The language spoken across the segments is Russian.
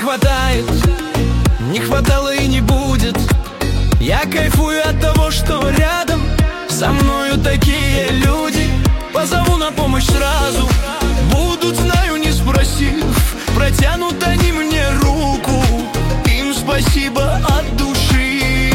хватает, не хватало и не будет. Я кайфую от того, что рядом со мною такие люди. Позову на помощь сразу, будут, знаю, не спросив. Протянут они мне руку, им спасибо от души.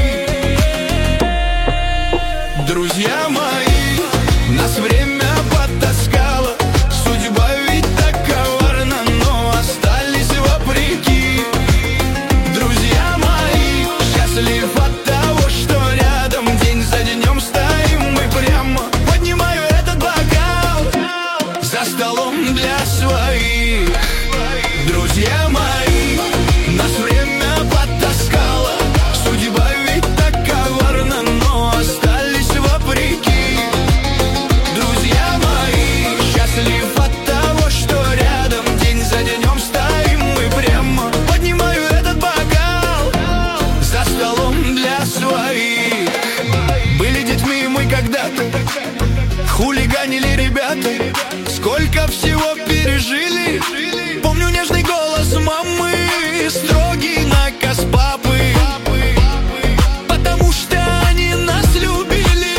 Друзья мои, нас время потаскало. Судьба ведь так коварна, но остались вопреки. Друзья мои, счастлив от того, что рядом день за днем стоим мы прямо. Поднимаю этот бокал за столом для своих. Друзья мои, нас время потаскало. Судьба ведь так коварна, но остались вопреки. Друзья мои, счастлив от того, что рядом день за днем стоим мы прямо. Поднимаю этот бокал за столом для своих. Были детьми мы когда-то, хулиганили ребята. Сколько всего пережили. Помню нежный голос мамы, строгий наказ папы, потому что они нас любили.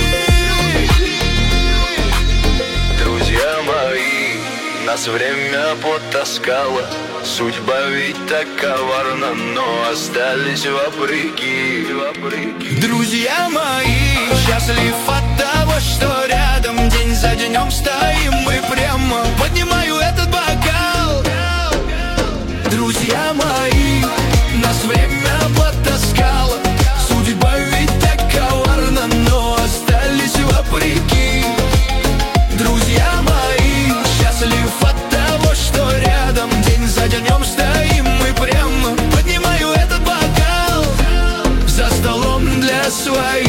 Друзья мои, нас время потаскало. Судьба ведь так коварна, но остались вопреки. Друзья мои, счастлив от того, что рядом день за днем стоим мы прямо. Поднимаю этот бокал. Друзья мои, нас время потаскало. Судьба ведь так коварна, но остались вопреки. Друзья мои, счастлив от того, что рядом день за днем стоим мы прямо. Поднимаю этот бокал за столом для своих.